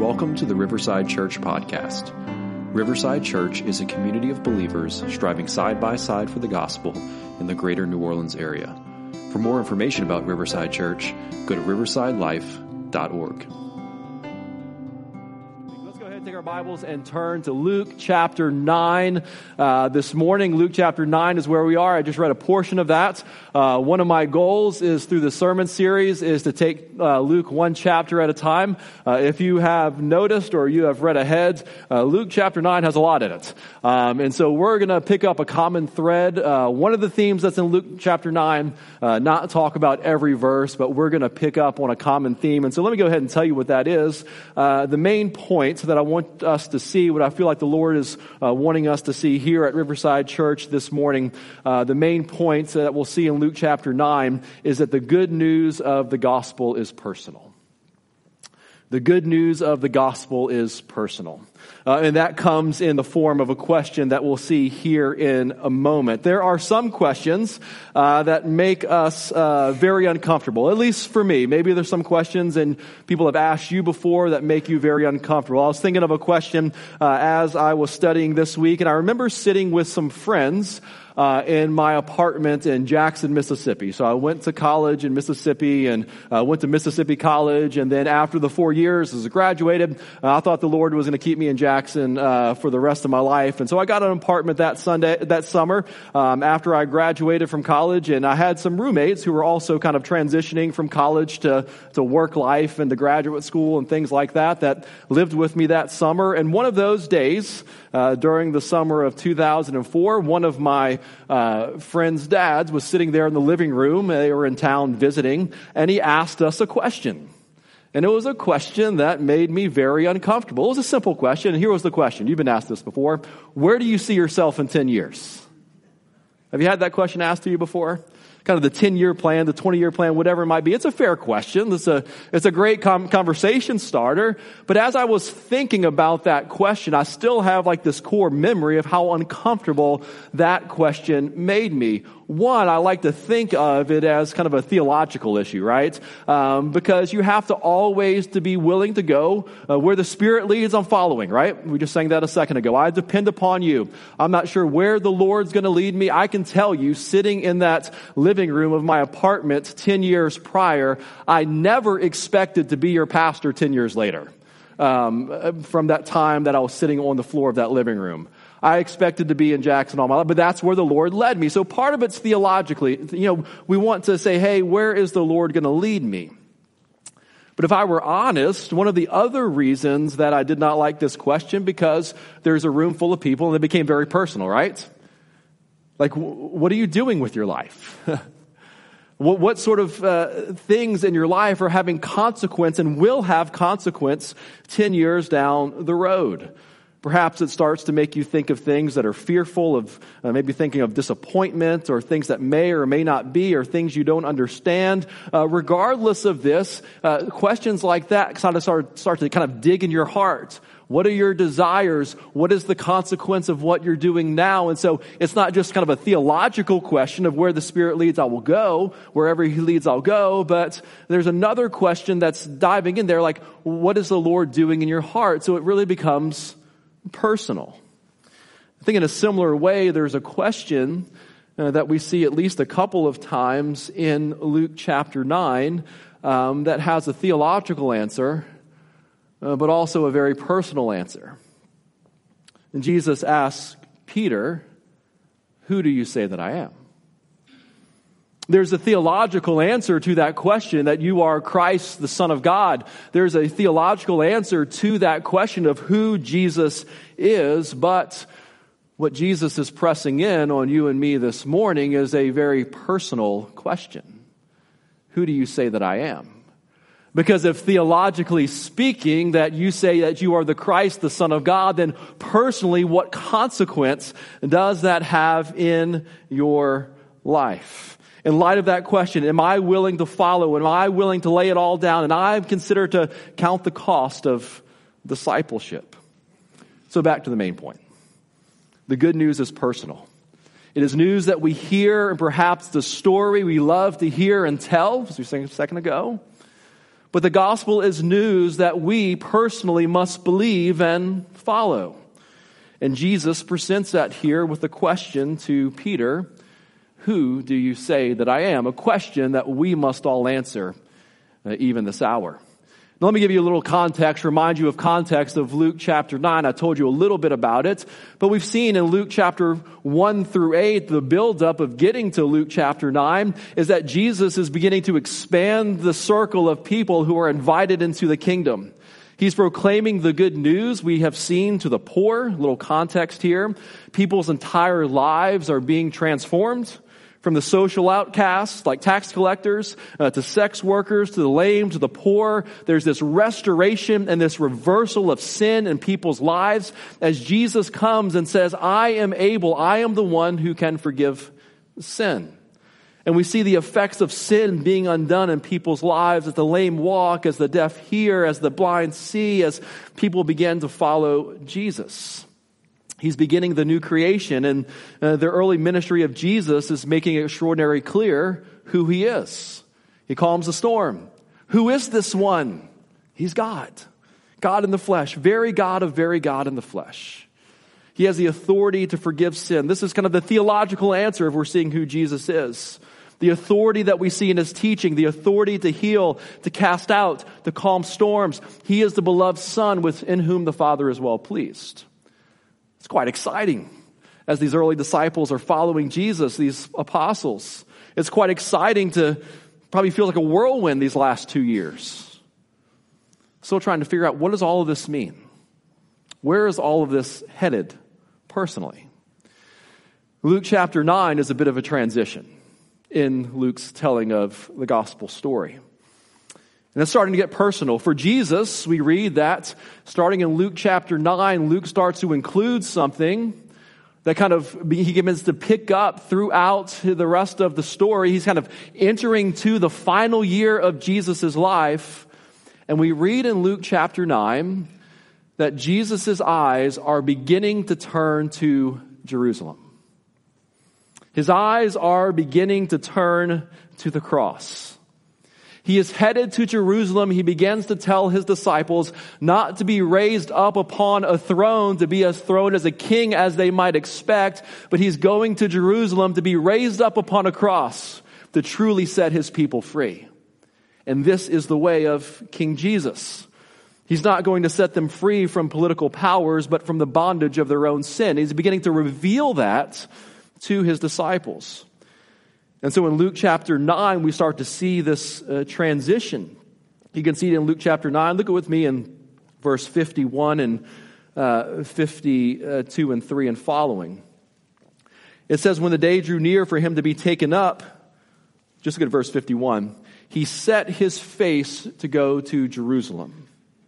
Welcome to the Riverside Church podcast. Riverside Church is a community of believers striving side by side for the gospel in the greater New Orleans area. For more information about Riverside Church, go to riversidelife.org. Take our Bibles and turn to Luke chapter 9. This morning, Luke chapter 9 is where we are. I just read a portion of that. One of my goals is through the sermon series is to take Luke one chapter at a time. If you have noticed or you have read ahead, Luke chapter 9 has a lot in it. And so we're going to pick up a common thread. One of the themes that's in Luke chapter 9, not talk about every verse, but we're going to pick up on a common theme. And so let me go ahead and tell you what that is. The main point that I want us to see, what I feel like the Lord is wanting us to see here at Riverside Church this morning, the main point that we'll see in Luke chapter 9 is that the good news of the gospel is personal. The good news of the gospel is personal. And that comes in the form of a question that we'll see here in a moment. There are some questions that make us very uncomfortable, at least for me. Maybe there's some questions and people have asked you before that make you very uncomfortable. I was thinking of a question as I was studying this week, and I remember sitting with some friends in my apartment in Jackson, Mississippi. So I went to college in Mississippi and went to Mississippi College. And then after the 4 years, as I graduated, I thought the Lord was going to keep me in Jackson for the rest of my life. And so I got an apartment that summer after I graduated from college. And I had some roommates who were also kind of transitioning from college to work life and to graduate school and things like that lived with me that summer. And one of those days, during the summer of 2004, one of my friend's dads was sitting there in the living room. They were in town visiting, and he asked us a question. And it was a question that made me very uncomfortable. It was a simple question, and here was the question. You've been asked this before. Where do you see yourself in 10 years? Have you had that question asked to you before? Kind of the 10-year plan, the 20-year plan, whatever it might be. It's a fair question. It's a great conversation starter. But as I was thinking about that question, I still have like this core memory of how uncomfortable that question made me. One, I like to think of it as kind of a theological issue, right? Because you have to always to be willing to go where the Spirit leads, I'm following, right? We just sang that a second ago. I depend upon you. I'm not sure where the Lord's going to lead me. I can tell you, sitting in that living room of my apartment 10 years prior, I never expected to be your pastor 10 years later. From that time that I was sitting on the floor of that living room. I expected to be in Jackson all my life, but that's where the Lord led me. So part of it's theologically, we want to say, hey, where is the Lord going to lead me? But if I were honest, one of the other reasons that I did not like this question, because there's a room full of people and it became very personal, right? Like, what are you doing with your life? What sort of things in your life are having consequence and will have consequence 10 years down the road? Perhaps it starts to make you think of things that are fearful of, maybe thinking of disappointment or things that may or may not be or things you don't understand. Regardless of this, questions like that kind of start to kind of dig in your heart. What are your desires? What is the consequence of what you're doing now? And so it's not just kind of a theological question of where the Spirit leads, I will go. Wherever He leads, I'll go. But there's another question that's diving in there, like, what is the Lord doing in your heart? So it really becomes personal. I think in a similar way, there's a question that we see at least a couple of times in Luke chapter 9 that has a theological answer, but also a very personal answer. And Jesus asks Peter, who do you say that I am? There's a theological answer to that question, that you are Christ, the Son of God. There's a theological answer to that question of who Jesus is, but what Jesus is pressing in on you and me this morning is a very personal question. Who do you say that I am? Because if theologically speaking that you say that you are the Christ, the Son of God, then personally, what consequence does that have in your life? In light of that question, am I willing to follow? Am I willing to lay it all down? And I consider to count the cost of discipleship. So back to the main point. The good news is personal. It is news that we hear, and perhaps the story we love to hear and tell, as we sang a second ago. But the gospel is news that we personally must believe and follow. And Jesus presents that here with a question to Peter, who do you say that I am? A question that we must all answer, even this hour. Now, let me give you a little context, remind you of context of Luke chapter 9. I told you a little bit about it, but we've seen in Luke chapter 1 through 8, the buildup of getting to Luke chapter 9 is that Jesus is beginning to expand the circle of people who are invited into the kingdom. He's proclaiming the good news we have seen to the poor. A little context here. People's entire lives are being transformed. From the social outcasts, like tax collectors, to sex workers, to the lame, to the poor. There's this restoration and this reversal of sin in people's lives as Jesus comes and says, I am the one who can forgive sin. And we see the effects of sin being undone in people's lives as the lame walk, as the deaf hear, as the blind see, as people begin to follow Jesus. He's beginning the new creation, and the early ministry of Jesus is making it extraordinarily clear who he is. He calms the storm. Who is this one? He's God. God in the flesh. Very God of very God in the flesh. He has the authority to forgive sin. This is kind of the theological answer if we're seeing who Jesus is. The authority that we see in his teaching, the authority to heal, to cast out, to calm storms. He is the beloved Son in whom the Father is well pleased. It's quite exciting as these early disciples are following Jesus, these apostles. It's quite exciting to probably feel like a whirlwind these last 2 years. Still trying to figure out, what does all of this mean? Where is all of this headed personally? Luke chapter 9 is a bit of a transition in Luke's telling of the gospel story. And it's starting to get personal. For Jesus, we read that starting in Luke chapter 9, Luke starts to include something that he begins to pick up throughout the rest of the story. He's kind of entering to the final year of Jesus' life. And we read in Luke chapter 9 that Jesus' eyes are beginning to turn to Jerusalem. His eyes are beginning to turn to the cross. He is headed to Jerusalem. He begins to tell his disciples not to be raised up upon a throne, to be as throned as a king as they might expect, but he's going to Jerusalem to be raised up upon a cross to truly set his people free. And this is the way of King Jesus. He's not going to set them free from political powers, but from the bondage of their own sin. He's beginning to reveal that to his disciples. And so in Luke chapter 9, we start to see this transition. You can see it in Luke chapter 9. Look with me in verse 51 and 52 and 3 and following. It says, when the day drew near for him to be taken up, just look at verse 51, he set his face to go to Jerusalem.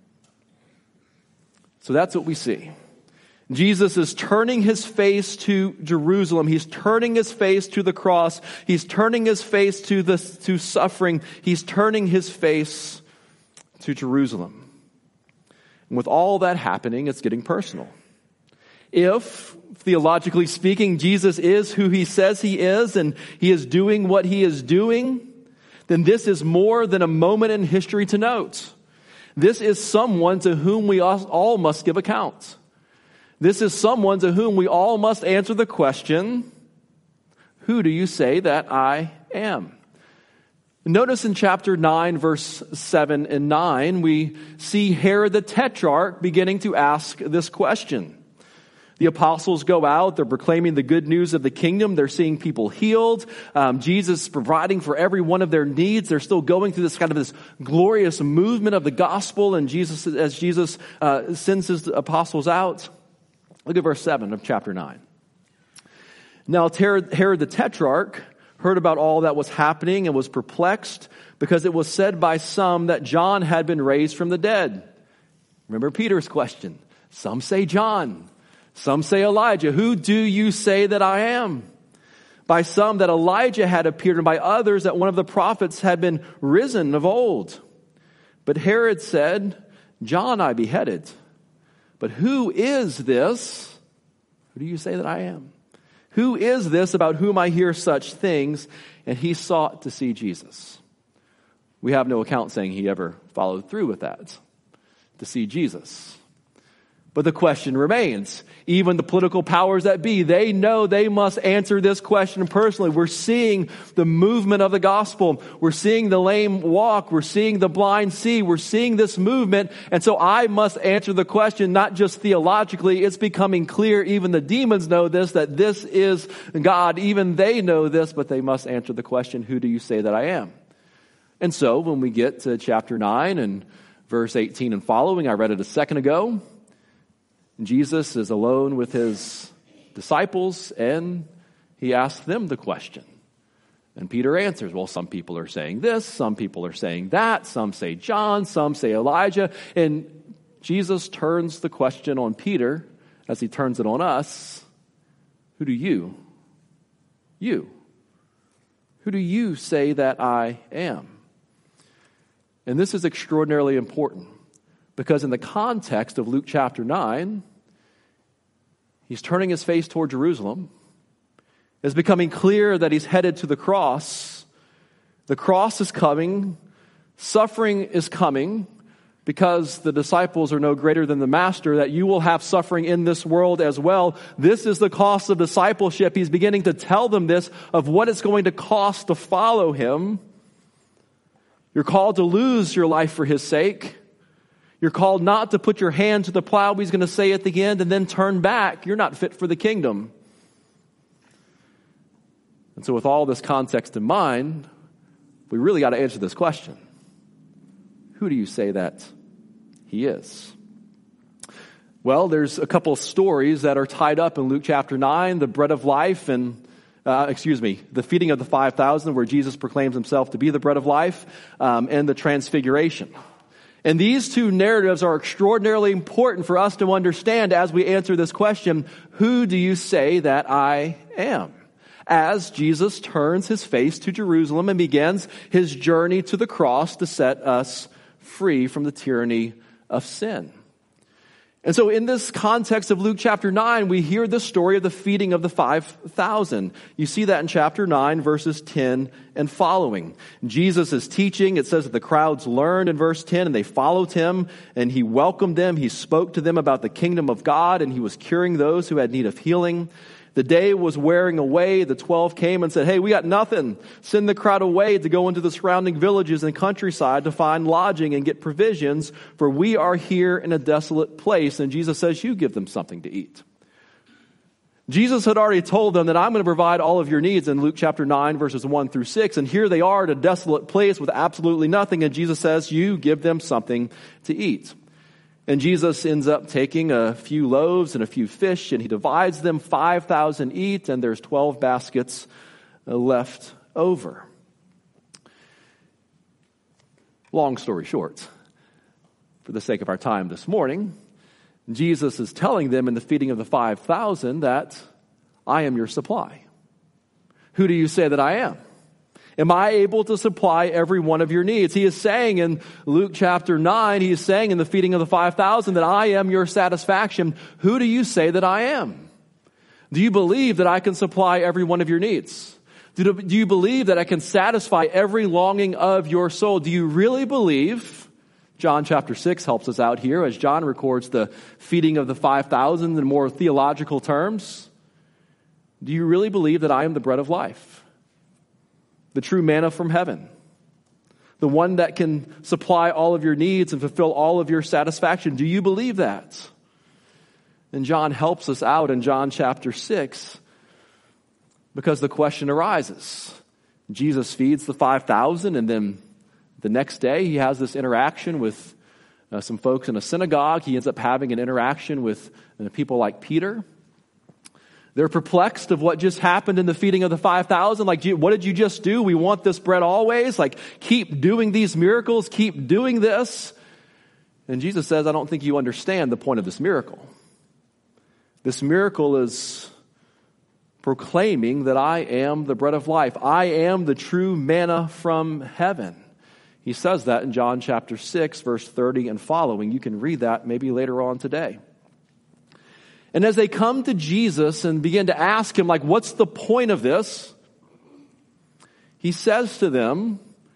So that's what we see. Jesus is turning his face to Jerusalem. He's turning his face to the cross. He's turning his face to suffering. He's turning his face to Jerusalem. And with all that happening, it's getting personal. If, theologically speaking, Jesus is who he says he is and he is doing what he is doing, then this is more than a moment in history to note. This is someone to whom we all must give account. This is someone to whom we all must answer the question, who do you say that I am? Notice in chapter 9, verse 7 and 9, we see Herod the Tetrarch beginning to ask this question. The apostles go out, they're proclaiming the good news of the kingdom, they're seeing people healed, Jesus is providing for every one of their needs, they're still going through this glorious movement of the gospel, and as Jesus sends his apostles out. Look at verse 7 of chapter 9. Now Herod the Tetrarch heard about all that was happening and was perplexed because it was said by some that John had been raised from the dead. Remember Peter's question. Some say John. Some say Elijah. Who do you say that I am? By some that Elijah had appeared, and by others that one of the prophets had been risen of old. But Herod said, John I beheaded. But who is this? Who do you say that I am? Who is this about whom I hear such things? And he sought to see Jesus. We have no account saying he ever followed through with that to see Jesus. But the question remains. Even the political powers that be, they know they must answer this question personally. We're seeing the movement of the gospel. We're seeing the lame walk. We're seeing the blind see. We're seeing this movement. And so I must answer the question, not just theologically. It's becoming clear. Even the demons know this, that this is God. Even they know this, but they must answer the question, who do you say that I am? And so when we get to chapter 9 and verse 18 and following, I read it a second ago, Jesus is alone with his disciples, and he asks them the question. And Peter answers, well, some people are saying this, some people are saying that, some say John, some say Elijah. And Jesus turns the question on Peter as he turns it on us. Who do you say that I am? And this is extraordinarily important. Because in the context of Luke chapter 9, he's turning his face toward Jerusalem. It's becoming clear that he's headed to the cross. The cross is coming. Suffering is coming because the disciples are no greater than the master, that you will have suffering in this world as well. This is the cost of discipleship. He's beginning to tell them this, of what it's going to cost to follow him. You're called to lose your life for his sake. You're called not to put your hand to the plow, he's going to say at the end, and then turn back. You're not fit for the kingdom. And so with all this context in mind, we really got to answer this question. Who do you say that he is? Well, there's a couple of stories that are tied up in Luke chapter 9, the bread of life and the feeding of the 5,000, where Jesus proclaims himself to be the bread of life, and the transfiguration. And these two narratives are extraordinarily important for us to understand as we answer this question, who do you say that I am? As Jesus turns his face to Jerusalem and begins his journey to the cross to set us free from the tyranny of sin. And so in this context of Luke chapter 9, we hear the story of the feeding of the 5,000. You see that in chapter 9, verses 10 and following. Jesus is teaching. It says that the crowds learned in verse 10, and they followed him, and he welcomed them. He spoke to them about the kingdom of God, and he was curing those who had need of healing. The day was wearing away. The 12 came and said, hey, we got nothing. Send the crowd away to go into the surrounding villages and countryside to find lodging and get provisions, for we are here in a desolate place. And Jesus says, you give them something to eat. Jesus had already told them that I'm going to provide all of your needs in Luke chapter 9, verses 1 through 6. And here they are at a desolate place with absolutely nothing. And Jesus says, you give them something to eat. And Jesus ends up taking a few loaves and a few fish, and he divides them. 5,000 eat, and there's 12 baskets left over. Long story short, for the sake of our time this morning, Jesus is telling them in the feeding of the 5,000 that I am your supply. Who do you say that I am? Am I able to supply every one of your needs? He is saying in Luke chapter 9, he is saying in the feeding of the 5,000 that I am your satisfaction. Who do you say that I am? Do you believe that I can supply every one of your needs? Do you believe that I can satisfy every longing of your soul? Do you really believe? John chapter 6 helps us out here as John records the feeding of the 5,000 in more theological terms. Do you really believe that I am the bread of life? The true manna from heaven, the one that can supply all of your needs and fulfill all of your satisfaction. Do you believe that? And John helps us out in John chapter 6 because the question arises. Jesus feeds the 5,000, and then the next day he has this interaction with some folks in a synagogue. He ends up having an interaction with people like Peter. They're perplexed of what just happened in the feeding of the 5,000. Like, what did you just do? We want this bread always. Like, keep doing these miracles. Keep doing this. And Jesus says, I don't think you understand the point of this miracle. This miracle is proclaiming that I am the bread of life. I am the true manna from heaven. He says that in John chapter 6, verse 30 and following. You can read that maybe later on today. And as they come to Jesus and begin to ask him, like, what's the point of this? He says to them,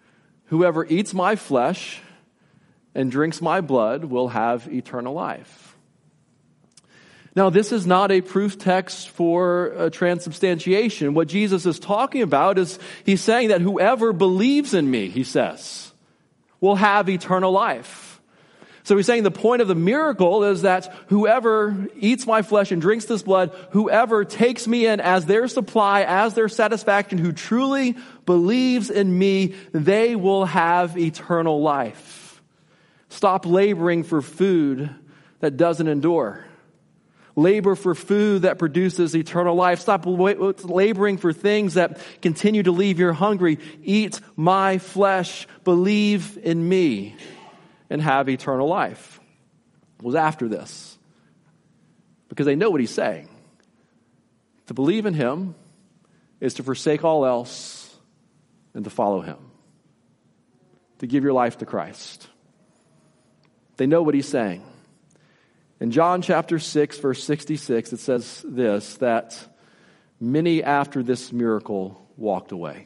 Whoever eats my flesh and drinks my blood will have eternal life. Now, this is not a proof text for transubstantiation. What Jesus is talking about is he's saying that whoever believes in me, he says, will have eternal life. So he's saying the point of the miracle is that whoever eats my flesh and drinks this blood, whoever takes me in as their supply, as their satisfaction, who truly believes in me, they will have eternal life. Stop laboring for food that doesn't endure. Labor for food that produces eternal life. Stop laboring for things that continue to leave you hungry. Eat my flesh, believe in me, and have eternal life. It was after this. Because they know what he's saying. To believe in him is to forsake all else and to follow him. To give your life to Christ. They know what he's saying. In John chapter 6, verse 66, it says this, that many after this miracle walked away.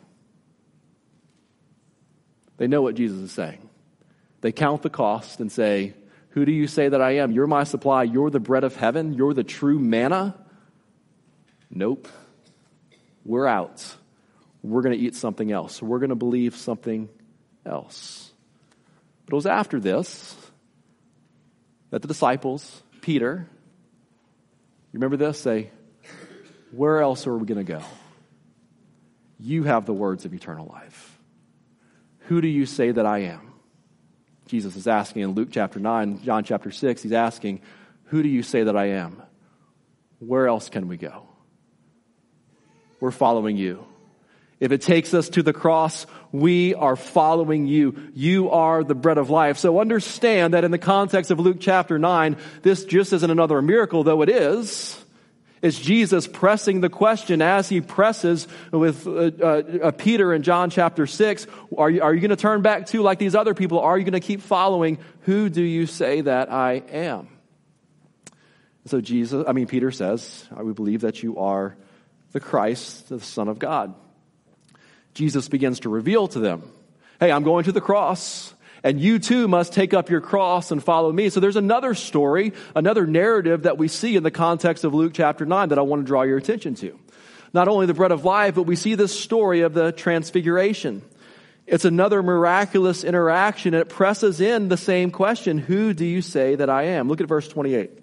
They know what Jesus is saying. They count the cost and say, who do you say that I am? You're my supply. You're the bread of heaven. You're the true manna. Nope. We're out. We're going to eat something else. We're going to believe something else. But it was after this that the disciples, Peter, you remember this? Say, where else are we going to go? You have the words of eternal life. Who do you say that I am? Jesus is asking in Luke chapter 9, John chapter 6, he's asking, who do you say that I am? Where else can we go? We're following you. If it takes us to the cross, we are following you. You are the bread of life. So understand that in the context of Luke chapter 9, this just isn't another miracle, though it is. It's Jesus pressing the question as he presses with Peter in John chapter 6. Are you going to turn back too like these other people? Are you going to keep following? Who do you say that I am? So Peter says, we believe that you are the Christ, the Son of God. Jesus begins to reveal to them, hey, I'm going to the cross, and you too must take up your cross and follow me. So there's another story, another narrative that we see in the context of Luke chapter 9 that I want to draw your attention to. Not only the bread of life, but we see this story of the transfiguration. It's another miraculous interaction, and it presses in the same question, who do you say that I am? Look at verse 28.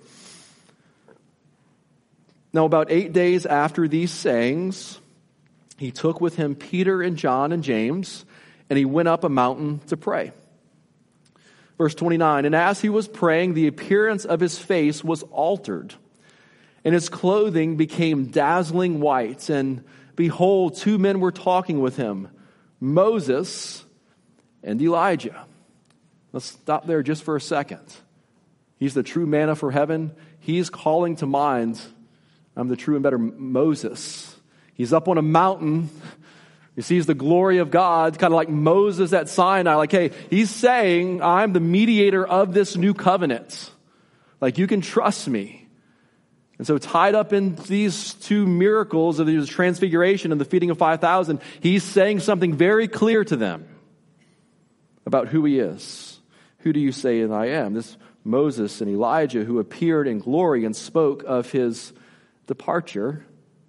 Now about 8 days after these sayings, he took with him Peter and John and James, and he went up a mountain to pray. Verse 29, and as he was praying, the appearance of his face was altered, and his clothing became dazzling white. And behold, two men were talking with him, Moses and Elijah. Let's stop there just for a second. He's the true manna for heaven. He's calling to mind, I'm the true and better Moses. He's up on a mountain. He sees the glory of God, kind of like Moses at Sinai. Like, hey, he's saying, I'm the mediator of this new covenant. Like, you can trust me. And so tied up in these two miracles of the transfiguration and the feeding of 5,000, he's saying something very clear to them about who he is. Who do you say that I am? This Moses and Elijah who appeared in glory and spoke of his departure,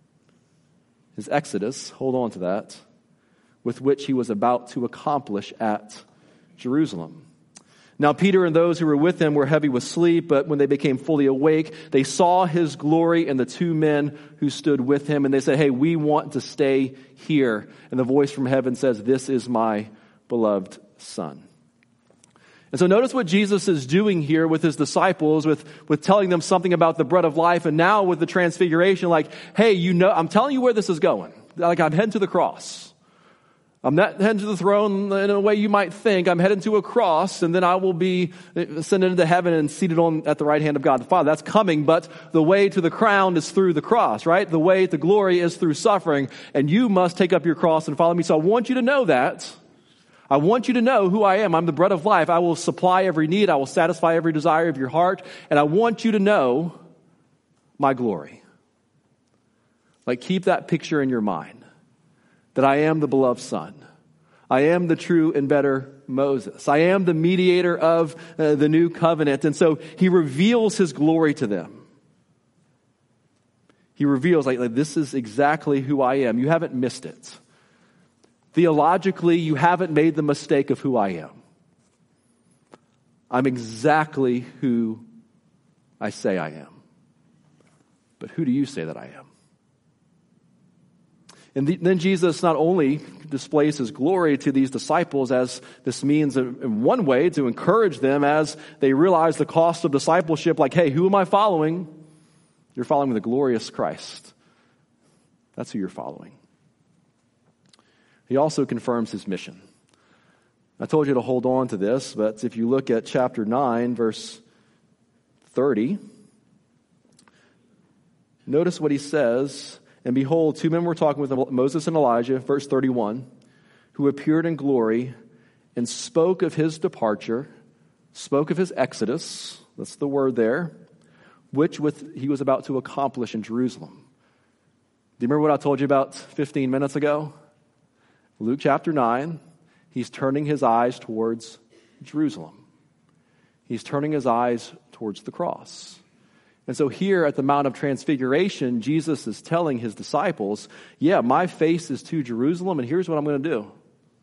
his exodus, hold on to that, with which he was about to accomplish at Jerusalem. Now Peter and those who were with him were heavy with sleep, but when they became fully awake, they saw his glory and the two men who stood with him, and they said, hey, we want to stay here. And the voice from heaven says, this is my beloved Son. And so notice what Jesus is doing here with his disciples, with telling them something about the bread of life, and now with the transfiguration, like, hey, I'm telling you where this is going. Like, I'm heading to the cross. I'm not heading to the throne in a way you might think. I'm heading to a cross, and then I will be ascended into heaven and seated at the right hand of God the Father. That's coming, but the way to the crown is through the cross, right? The way to glory is through suffering, and you must take up your cross and follow me. So I want you to know that. I want you to know who I am. I'm the bread of life. I will supply every need. I will satisfy every desire of your heart. And I want you to know my glory. Like, keep that picture in your mind, that I am the beloved Son. I am the true and better Moses. I am the mediator of the new covenant. And so he reveals his glory to them. He reveals, like this is exactly who I am. You haven't missed it. Theologically, you haven't made the mistake of who I am. I'm exactly who I say I am. But who do you say that I am? And then Jesus not only displays his glory to these disciples, as this means in one way to encourage them as they realize the cost of discipleship, like, hey, who am I following? You're following the glorious Christ. That's who you're following. He also confirms his mission. I told you to hold on to this, but if you look at chapter 9, verse 30, notice what he says. And behold, two men were talking with Moses and Elijah, verse 31, who appeared in glory and spoke of his departure, spoke of his exodus, that's the word there, which he was about to accomplish in Jerusalem. Do you remember what I told you about 15 minutes ago? Luke chapter 9, he's turning his eyes towards Jerusalem. He's turning his eyes towards the cross. And so here at the Mount of Transfiguration, Jesus is telling his disciples, yeah, my face is to Jerusalem, and here's what I'm going to do.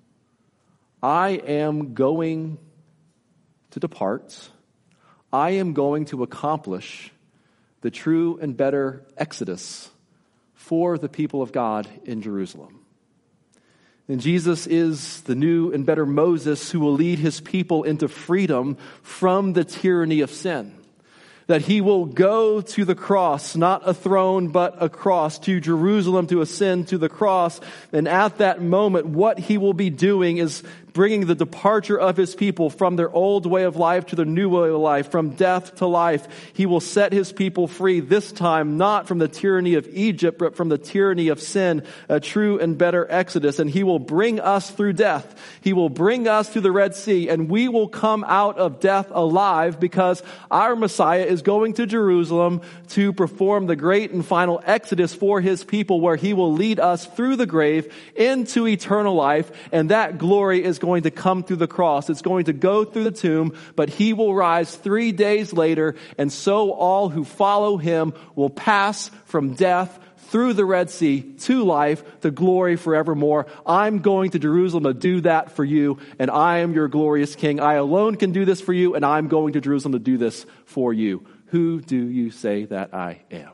I am going to depart. I am going to accomplish the true and better exodus for the people of God in Jerusalem. And Jesus is the new and better Moses who will lead his people into freedom from the tyranny of sin. That he will go to the cross, not a throne, but a cross, to Jerusalem to ascend to the cross. And at that moment, what he will be doing is bringing the departure of his people from their old way of life to their new way of life, from death to life. He will set his people free, this time not from the tyranny of Egypt, but from the tyranny of sin, a true and better exodus. And he will bring us through death. He will bring us to the Red Sea, and we will come out of death alive, because our Messiah is going to Jerusalem to perform the great and final exodus for his people, where he will lead us through the grave into eternal life. And that glory is going to come through the cross. It's going to go through the tomb, but he will rise 3 days later, and so all who follow him will pass from death through the Red Sea to life, to glory forevermore. I'm going to Jerusalem to do that for you, and I am your glorious King. I alone can do this for you, and I'm going to Jerusalem to do this for you. Who do you say that I am?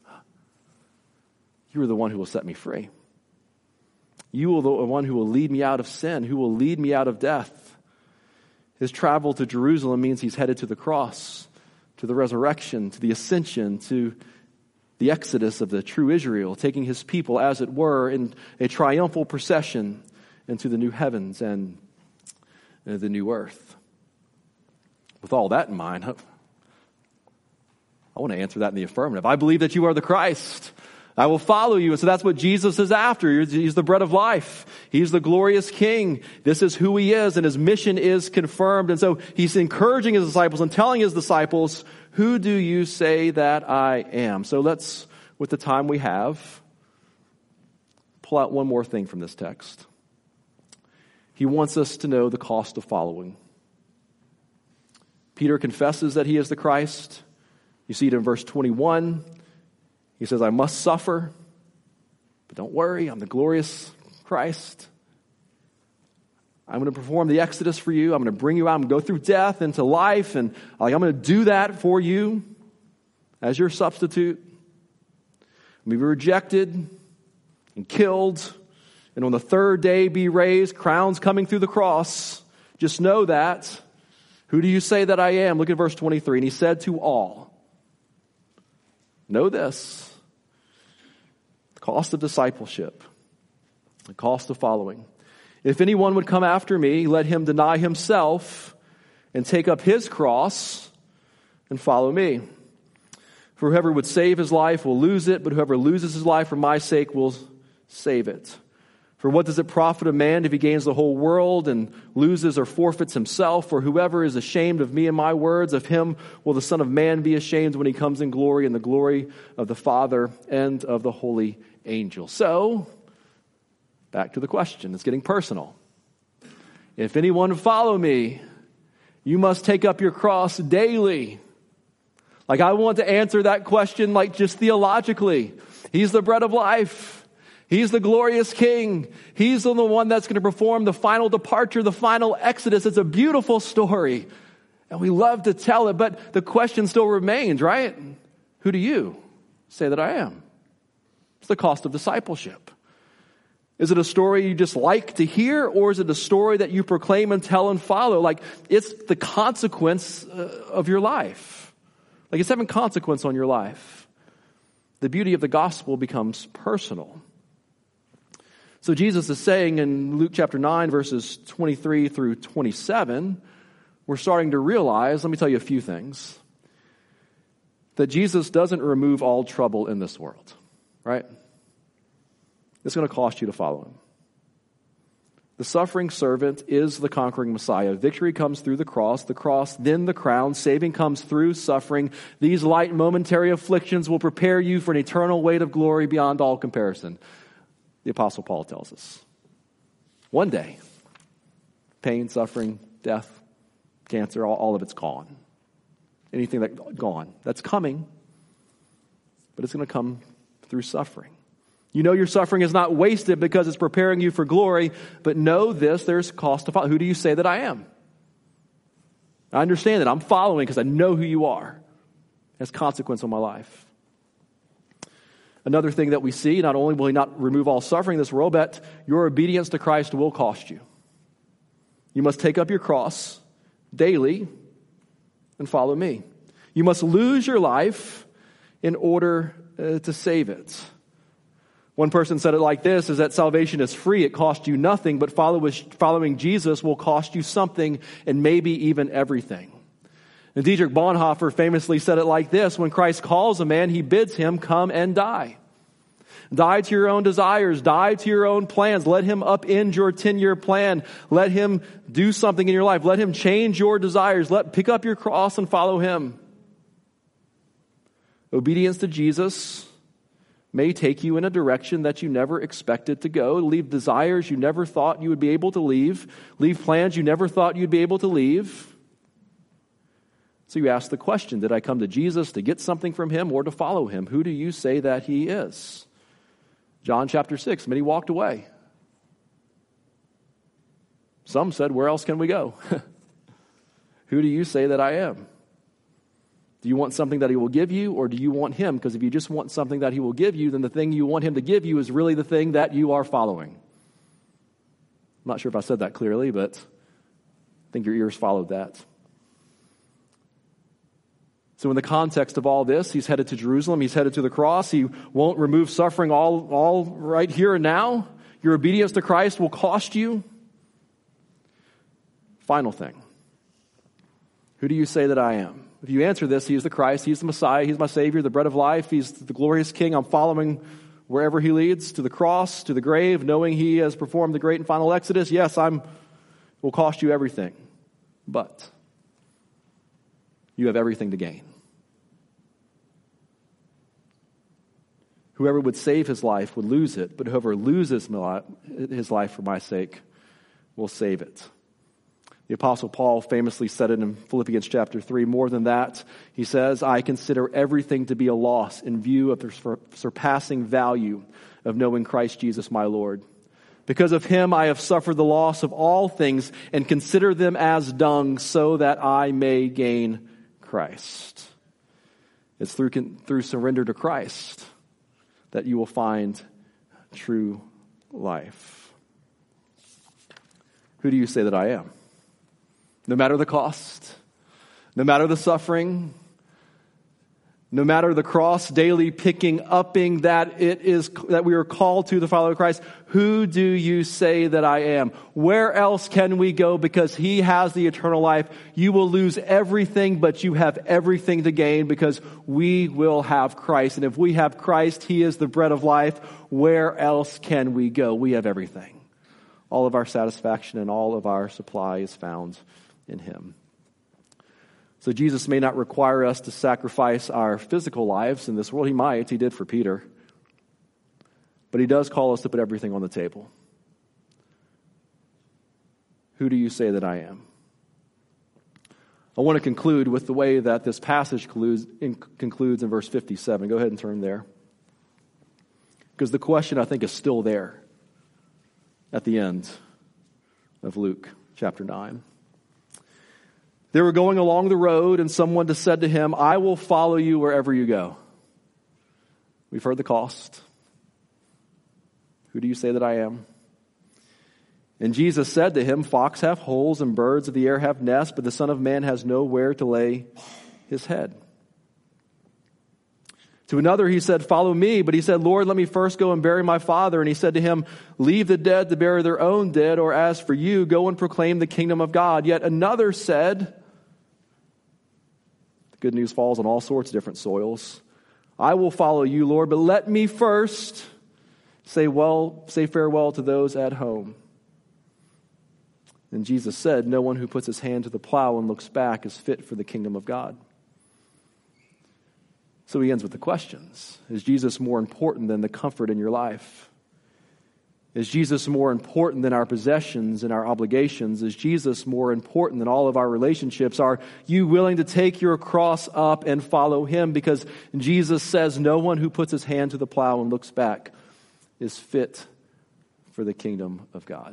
You are the one who will set me free. You are the one who will lead me out of sin, who will lead me out of death. His travel to Jerusalem means he's headed to the cross, to the resurrection, to the ascension, to the exodus of the true Israel, taking his people, as it were, in a triumphal procession into the new heavens and the new earth. With all that in mind, I want to answer that in the affirmative. I believe that you are the Christ. I will follow you. And so that's what Jesus is after. He's the bread of life. He's the glorious King. This is who he is, and his mission is confirmed. And so he's encouraging his disciples and telling his disciples, who do you say that I am? So let's, with the time we have, pull out one more thing from this text. He wants us to know the cost of following. Peter confesses that he is the Christ. You see it in verse 21. He says, I must suffer, but don't worry, I'm the glorious Christ. I'm going to perform the exodus for you. I'm going to bring you out. I'm going to go through death into life, and I'm going to do that for you as your substitute. I'm going to be rejected and killed, and on the third day be raised, crowns coming through the cross. Just know that. Who do you say that I am? Look at verse 23. And he said to all, know this. The cost of discipleship. The cost of following. If anyone would come after me, let him deny himself and take up his cross and follow me. For whoever would save his life will lose it, but whoever loses his life for my sake will save it. For what does it profit a man if he gains the whole world and loses or forfeits himself? For whoever is ashamed of me and my words, of him will the Son of Man be ashamed when he comes in glory, and the glory of the Father and of the holy angels. So, back to the question. It's getting personal. If anyone follow me, you must take up your cross daily. Like, I want to answer that question like just theologically. He's the bread of life. He's the glorious King. He's the one that's going to perform the final departure, the final exodus. It's a beautiful story. And we love to tell it, but the question still remains, right? Who do you say that I am? It's the cost of discipleship. Is it a story you just like to hear, or is it a story that you proclaim and tell and follow? Like, it's the consequence of your life. Like, it's having consequence on your life. The beauty of the gospel becomes personal. So Jesus is saying in Luke chapter 9, verses 23 through 27, we're starting to realize, let me tell you a few things, that Jesus doesn't remove all trouble in this world, right? It's going to cost you to follow him. The suffering servant is the conquering Messiah. Victory comes through the cross, then the crown. Saving comes through suffering. These light momentary afflictions will prepare you for an eternal weight of glory beyond all comparison. The Apostle Paul tells us. One day, pain, suffering, death, cancer, all of it's gone. Anything that's gone. That's coming, but it's going to come through suffering. You know your suffering is not wasted because it's preparing you for glory, but know this, there's cost to follow. Who do you say that I am? I understand that I'm following because I know who you are. It has consequence on my life. Another thing that we see, not only will he not remove all suffering in this world, but your obedience to Christ will cost you. You must take up your cross daily and follow me. You must lose your life in order to save it. One person said it like this, is that salvation is free, it costs you nothing, but following Jesus will cost you something and maybe even everything. And Dietrich Bonhoeffer famously said it like this, when Christ calls a man, he bids him come and die. Die to your own desires, die to your own plans. Let him upend your 10-year plan. Let him do something in your life. Let him change your desires. Pick up your cross and follow him. Obedience to Jesus may take you in a direction that you never expected to go, leave desires you never thought you would be able to leave plans you never thought you'd be able to leave. So you ask the question, did I come to Jesus to get something from him or to follow him? Who do you say that he is? John chapter 6, many walked away. Some said, where else can we go? Who do you say that I am? Do you want something that he will give you, or do you want him? Because if you just want something that he will give you, then the thing you want him to give you is really the thing that you are following. I'm not sure if I said that clearly, but I think your ears followed that. So in the context of all this, he's headed to Jerusalem, he's headed to the cross, he won't remove suffering all right here and now. Your obedience to Christ will cost you. Final thing. Who do you say that I am? If you answer this, he is the Christ, he's the Messiah, he's my Savior, the bread of life, he's the glorious King. I'm following wherever he leads, to the cross, to the grave, knowing he has performed the great and final exodus. Yes, will cost you everything. But you have everything to gain. Whoever would save his life would lose it, but whoever loses his life for my sake will save it. The Apostle Paul famously said it in Philippians chapter 3. More than that, he says, I consider everything to be a loss in view of the surpassing value of knowing Christ Jesus my Lord. Because of him I have suffered the loss of all things and consider them as dung so that I may gain Christ. It's through surrender to Christ that you will find true life. Who do you say that I am? No matter the cost, no matter the suffering, no matter the cross daily upping that we are called to the follower of Christ, who do you say that I am? Where else can we go? Because he has the eternal life. You will lose everything, but you have everything to gain because we will have Christ. And if we have Christ, he is the bread of life. Where else can we go? We have everything. All of our satisfaction and all of our supply is found in him. So Jesus may not require us to sacrifice our physical lives in this world. He might. He did for Peter. But he does call us to put everything on the table. who do you say that I am? I want to conclude with the way that this passage concludes in verse 57. Go ahead and turn there. Because the question, I think, is still there at the end of Luke chapter 9. They were going along the road, and someone just said to him, I will follow you wherever you go. We've heard the cost. Who do you say that I am? And Jesus said to him, foxes have holes and birds of the air have nests, but the Son of Man has nowhere to lay his head. To another he said, follow me. But he said, Lord, let me first go and bury my father. And he said to him, leave the dead to bury their own dead, or as for you, go and proclaim the kingdom of God. Yet another said, the good news falls on all sorts of different soils. I will follow you, Lord, but let me first say farewell to those at home. And Jesus said, no one who puts his hand to the plow and looks back is fit for the kingdom of God. So he ends with the questions. Is Jesus more important than the comfort in your life? Is Jesus more important than our possessions and our obligations? Is Jesus more important than all of our relationships? Are you willing to take your cross up and follow him? Because Jesus says no one who puts his hand to the plow and looks back is fit for the kingdom of God.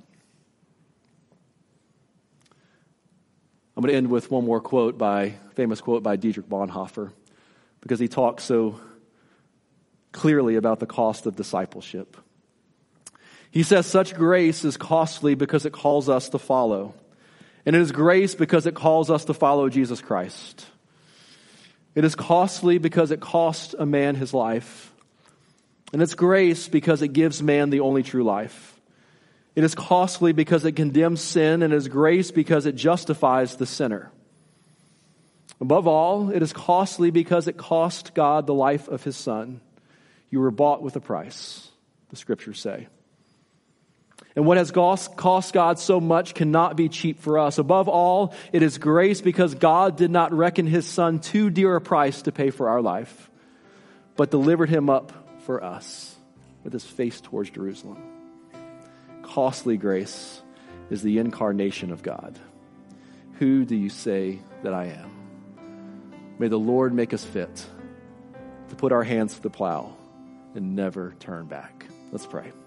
I'm going to end with one more famous quote by Dietrich Bonhoeffer, because he talks so clearly about the cost of discipleship. He says, such grace is costly because it calls us to follow. And it is grace because it calls us to follow Jesus Christ. It is costly because it cost a man his life. And it's grace because it gives man the only true life. It is costly because it condemns sin, and it is grace because it justifies the sinner. Above all, it is costly because it cost God the life of his Son. You were bought with a price, the Scriptures say. And what has cost God so much cannot be cheap for us. Above all, it is grace because God did not reckon his Son too dear a price to pay for our life, but delivered him up for us with his face towards Jerusalem. Costly grace is the incarnation of God. Who do you say that I am? May the Lord make us fit to put our hands to the plow and never turn back. Let's pray.